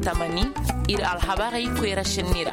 tamani ir alhabarai kwera shinnira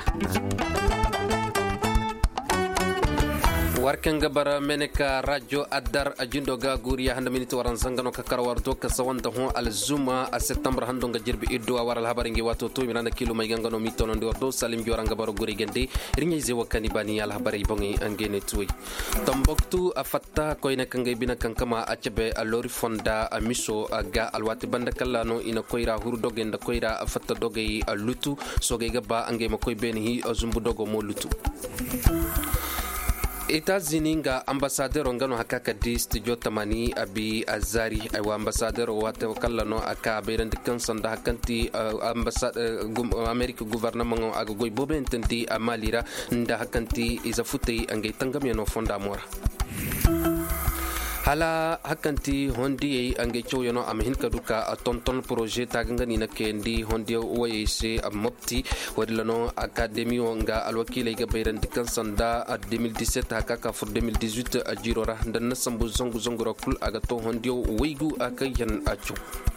warkan gabara meneka radio adar ajindo ga guriya handa miniti waran sangano ka karwarto ka sawanta hon alzuma a september hando ga jirbi iddo a waral habaringi wato to miranda kilo mai gangano mitono ndi wardo salim joran gabaro guri gende rinye ze wakani bani al habari bongi angene tuwi tomboktu afatta koyna kangay bina kankama acebe alori fonda amiso ga alwati banda kallano ina koyra hurdoge nda koyra afatta doge lutu soge gaba angay makoy beni zumbu dogo mo lutu États-Unis nga ambassadeur ngano hakaka di studio tamani abi azari aywa ambassadeur wata kallano aka be ran dikkan sanda hakanti ambassade America gouvernement aga goy bobe ententi amalira nda hakanti iza futay angay tangam yano fonda mora hala hakanti hondi ange choyono am hin kaduka tonton projet tagangani na kendi hondi wayese mopti wadlano academy nga alwakile ga bayran dikan sanda 2017 hakaka for 2018 ajirora ndan sambu zongu zongu rakul aga to hondi waygu akayan achu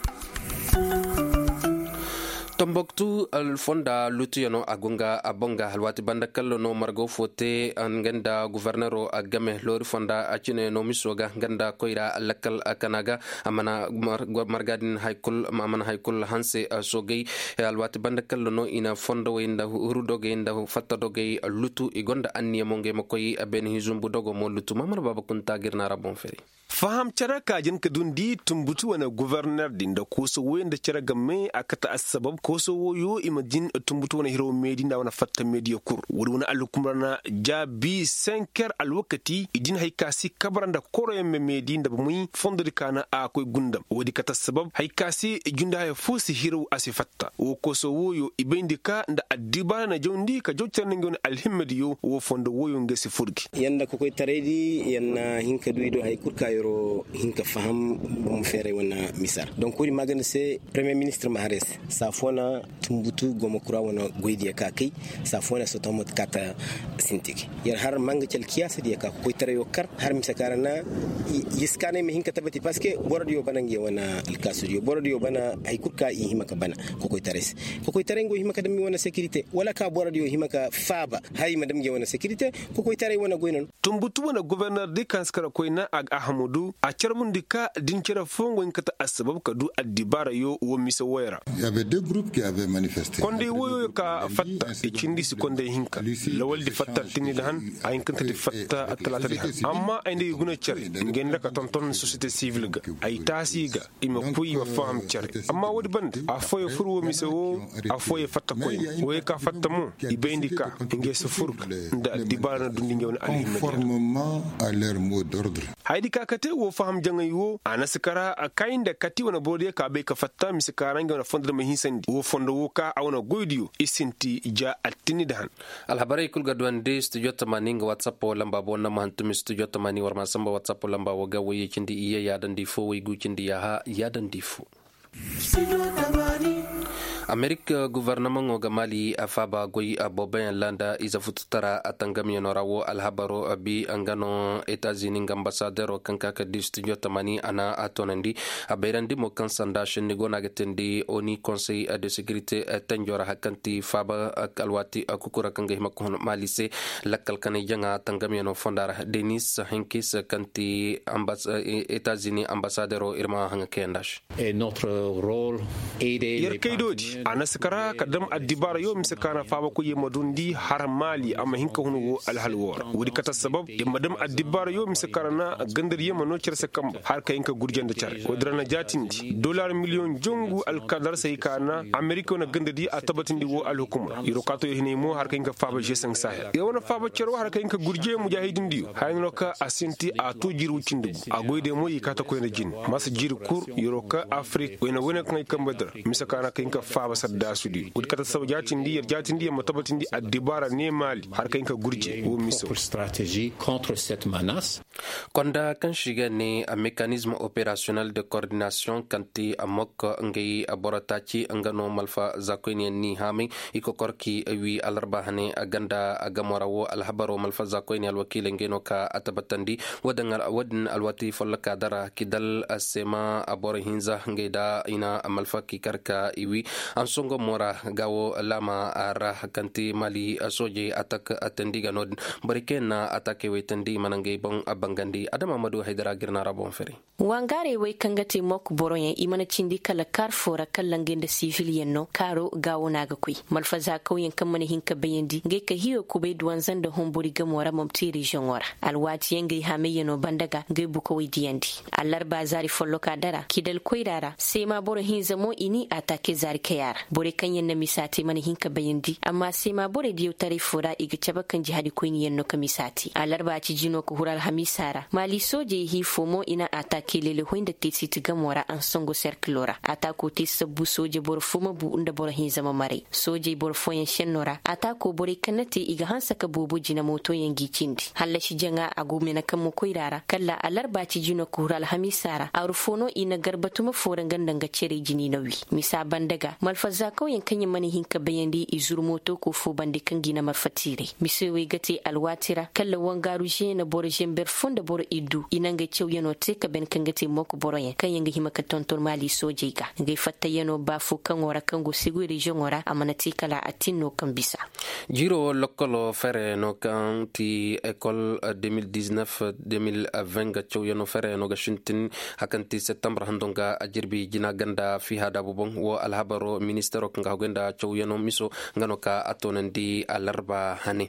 Tomboktu alfonda lutuyano agunga abonga halwati banda kallo no margo fote anganda guvernero agame lori fonda achine no misoga ganda koira lakal akanaga amana margadin haykul amana haykul hanse sogay halwati banda kallo no ina fonda wenda hurudoge inda fatta doge lutu igonda anniya monge makoyi aben hizumbu dogo mo lutu mamar baba kunta girna rabon feri faham cara kajin kadundi tumbutu wana gouverneur din da koso wenda cara game akata asbab koso yo imagine tumbutu wana hero medi da wana fatta media kur wuri wana alukumrana jabi 5 alwakati idin haikasi kabaranda koro yemme medi da bumui fondo dikana akoy gundam wadi kata sabab haikasi junda hay fosi hero asifatta wo koso yo ibendika nda adiba na jondi ka joterne ngon alhimmedi yo wo fondo woyo ngesi furgi yanda ko koy taredi yanna hinka duido hay kurka hinka faham bum fere wana misar donc kuri magana se premier ministre Mahrez safona tumbutu gomo kura wana goydi ka kai safona so tomot kata sintiki yar har manga cel kiyasa di ka koy tare yo kar har misakara na yiskane me hinka tabati parce que bordio banangi wana alkasudio bordio bana ay kurka i himaka bana ko koy tare ngo himaka dami wana sécurité wala ka bordio himaka faba hay madam ge wana sécurité ko koy tare wana goynon tumbutu wana gouverneur de kanskara koyna ag ahmudu a charmun dika din kira fongo kata asbab kadu adibara yo wo misa wera il y avait deux groupes qui avaient manifesté konde woyo ka fatta e cindi si konde hinka lawal di fatta tinidan ay kanta di fatta atalata di amma ay ndi guna chari ngenda ka tonton société civile ga ay tasi ga ima kuyi ma fam chari amma wodi band a foyo furwo misa wo a foyo fatta koy wo ka fatta mo ibendika nge so furk nda dibara dundi ngewna ali conformément à leur mot d'ordre haydi ka kate wo faham jangay wo anasikara kainda kati wana bodi ka be ka fatta misikara ngewna fonda ma hinsandi wo fondo wo ka awna goydiyo isinti ja attini dahan alhabarai kulga duande studio tamani nga whatsapp lamba bonna mahantum studio tamani warma samba whatsapp lamba woga waye kindi iya yadan difo way gu kindi ya yadan difo America gouvernement ngo gamali afaba goyi aboben landa iza fututara atangami norawo alhabaro abi angano États-Unis ambassadeur kanka ka studio tamani ana atonandi aberandi mo kansanda shinni gona getendi oni conseil de sécurité tanjora hakanti faba alwati akukura kanga himakon malise lakal kanijanga tangami no fondara Denis Henkis kanti États-Unis ambassadeur irma hanga kendash et notre rôle aider anasikara kadam adibara yo misakana faba ko yema dundi har mali amma hinka hunu alhalwar wuri kata sabab madam adibara yo misakara na gandar yema no cerse kam har ka hinka gurjan da char wadrana jatindi dollar million jongu alkadar sai kana america na gandadi a tabatindi wo alhukuma yiro kato yene mo har ka hinka faba jesan sahel ya wana faba cerwa har ka hinka gurje mujahidin diyo hayno ka asinti a to jiru cindu a goyde mo yikata ko ina jin mas jiru kur yiro ka afrique wena kan kambadar misakana ka hinka faba sadda sudi wudi kata sabu jatindi matabatindi adibara ne mali har kain ka gurje wo miso stratégie contre cette menace Konda kan shiga ne a mécanisme opérationnel de coordination kanti amok ngai aboratachi ngano malfa zakoini ni hami ikokorki wi alarbahane aganda agamorawo alhabaro malfa zakoini alwakil ngeno ka atabatandi wadan alwati follaka dara kidal asema abor hinza ngaida ina malfa kikarka iwi ansongo mora gawo lama ara kanti mali soje atak atendiga nod barikena atake wetandi manangai bon abangandi adama madu haidara girna rabon fere wangare wai kangate mok boroyen imana cindi kala karfora kallangen da civil yenno karo gawo naga kui malfaza kauyen kamane hinka bayandi ngai ka hiyo kube duwanzan da hombori gamora momti region ora alwati yengai hame yeno bandaga ngai buko widiyandi allar bazari folloka dara kidal koirara sai ma boro hinza mo ini atake zari kayara bore kanyen na misati mane hinka bayandi amma sai ma bore diyo tare fora iga cabakan jihadi koini yenno ka misati allar ba ci jino ko hural hamisara mali soje hi fomo ina atake lele hoinda tisi tigamora an songo cerclora atako tisa bu soje bor fuma bu unda bor hin zama mare soje bor foyen shennora atako bore kanate iga hansa ka bobo jina moto yangi cindi halla shi janga agumena kan mo koirara kalla alarba ci jino kural hamisara arfono ina garbatuma foran gandanga cere jini nawi misa bandaga malfaza kauyen kanya mani hinka bayandi izur moto ko fo bande kan gina mafatire misewe gate alwatira kalla wangaru jena bor jember fonda bor iddu inanga cew yano te ka ben kangate moko boroyen kan yanga hima ka tonton mali soje ga ngai fatta yano bafu kan wora kan go sigu region wora amanati kala atinno kan bisa jiro lokolo fere no kan ti école 2019-2020 ga cew yano fere no ga shintin hakanti septembre handonga ajirbi jina ganda fi hada bobon wo alhabaro ministero kan ga ganda cew yano miso ngano ka atonandi alarba hane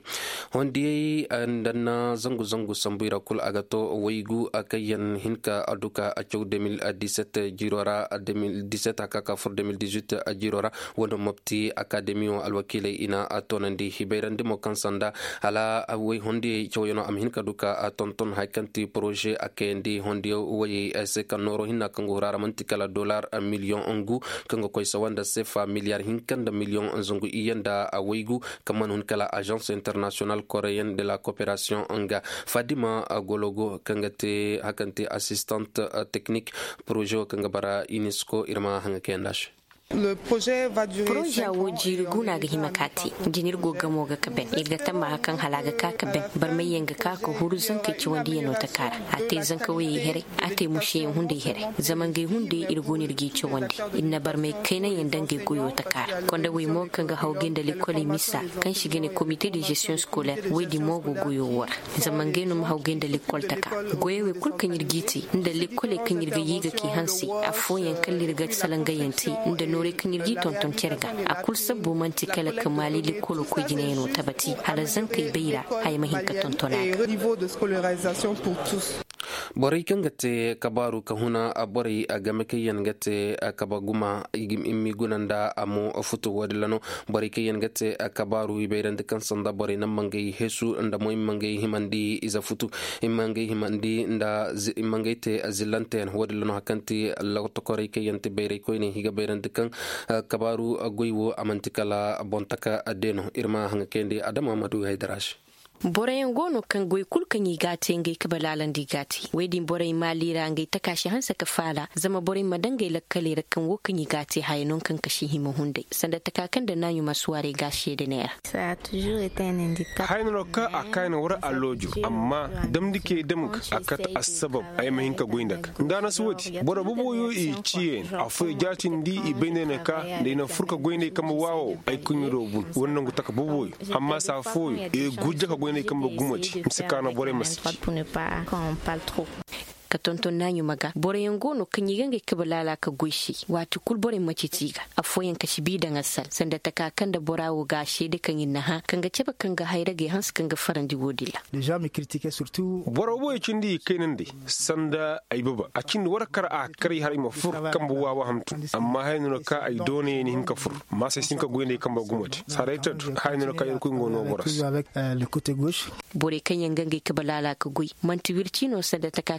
hondi andanna zangu sambuira kul agato waygu akayan hinka aduka a cew 2017 jirora 2017 aka for 2018 a jirora wono mopti academio alwakile ina atonandi hibeirandi mo kansanda ala way hondi cew yono am hinka duka a tonton haykanti projet akendi hondi way se kanoro hinna kango rara mantikala dollar a million ongu kango koy sawanda sefa milliard hinkanda million onzungu iyanda a waygu kaman hunkala agence internationale coréenne de la coopération anga Fadima Gologo kangate hakante assistante technique projet kangabara UNESCO irma hanga kendash Le projet va durer projet wo jirguna ga himakati jinir gogamo ga kaben iga tamma hakan halaga ka kaben bar mai yanga ka ko huruzan kai ci wandi yano takara ate zan ka waye here ate mushe hunde here zaman gai hunde irgonir gi ci wandi inna bar mai kai na yandan gai goyo takara konda wai mo kan ga haugen da likoli misa kan shige ne comité de gestion scolaire wai di mo goyo war zaman gai no haugen da likol taka goye wai kul kan yirgiti inda likole kan yirga yiga ki hansi afoyen kan lirga salangayanti inda nore kan yirgi tonton cerga a kul sabbu manti kala kamali likolo ko jineno tabati hala zan kai beira hay mahin ka tontona niveau de scolarisation pour tous boray kan gate kabaru kahuna a boray a game kayen gate kabaguma immi gunanda amo futu wadlano boray kayen gate kabaru ibeirande kan sanda boray nam mangay hesu nda moy mangay himandi iza futu imangay himandi nda imangay te azilante wadlano hakanti Allah to koray kayen te beiray koyni higa beirande kan kabaru goywo amantikala bontaka adeno irma hanga kendi adama madu haydarash borayen gono kan goy kulkan yi gate ngai kabalalan di gati wedin boray malira ngai takashi hansa ka fala zama boray madangai lakkale kan wokan yi gate haynon kan kashi himo hunde sanda takakan da nanyu masuware gashi da ne ça a toujours été un indicateur hayno ka akaina wara alloju amma damdike damuk akat asbab ay mahinka goindak ndana suwati bora buboyo i ciyen afu jatin di i benene ka de na furka goinde kamba wawo ay kunyiro bun wannan gutaka buboyo amma sa foyo e gujja ka goine kamba gumati msikana bore masiki pour ne pas qu'on parle trop ka tonton nanyu maga bore yangono kan yigange kabalala ka goishi wato kul bore maciciga afoyen ka shibida ngasal sanda takakan da borawo gashi de kan yinna ha kan ga ceba kan ga hayrage hans kan ga farandi wodilla les gens me critiquaient surtout borobo e cindi kaynande sanda ay baba a cindi warakar a kari har ima fur kamba wawa hamtu amma hayno ka ay done ni hinka fur ma sai sinka goyne kamba gumati sarayta hayno ka yel ko ngono boras avec le côté gauche bore kan yangange kabalala ka goy manti wircino sanda takakan da bore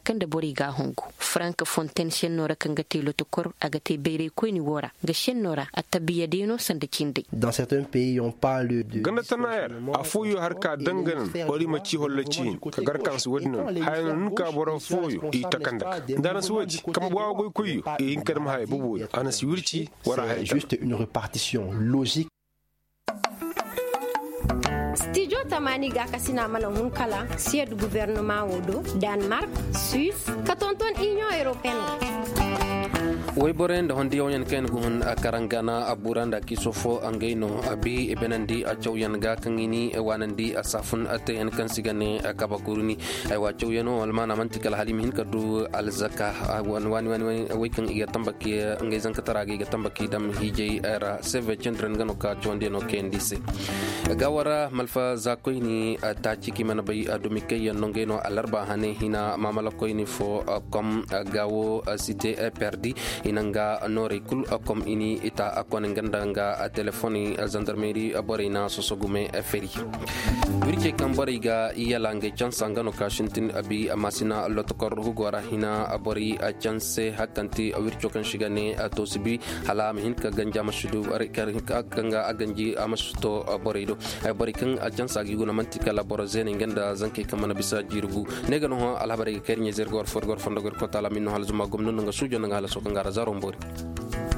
bori ga hongo Frank Fontaine shenora kangate lotokor agate bere ko ni wora ga shenora atabiya deno sanda kinde. Dans certains pays on parle de ganatanaer afuyo harka dangan ori maci hollaci ka garkan su wadnan hayan ka boro foyo i takanda dana su waji kam bawo goy koyo in kadam hay bubu ana si wurci wara hay juste une répartition logique. Studio Tamani ga kasina mana hunkala sied gouvernement wodo Denmark, Suisse, katonton Union Européenne. way borende hondi yon ken gun karangana aburanda kisofo angeino abi ebenandi achawyan ga kangini wanandi asafun ate en kan sigane kabakuruni ay wachawyano almana mantikal halimin kadu alzaka wan way kan iya tambaki ngezan kataragi ga tambaki dam hije era seve children gano ka chonde no kendise gawara malfa zakoini tachi kimana bay adomike yanongeno alarba hane hina mamala koini fo kom gawo cité perdi inanga nori kul akom ini ita akon ngandanga telefoni gendarmerie aborina sosogume feri wirche kambariga iyalange chansanga no kashintin abi amasina lotokor hugora hina abori chanse hakanti wircho kan shigane atosibi halam hinka ganja mashudu arika kanga aganji amasuto aborido aborikan chansa giguna mantika laborozene nganda zanke kamana bisa jirugu negano alhabari kernye zergor forgor fondogor kotala minno halzuma gomno nga sujo nga hala sokanga zarombori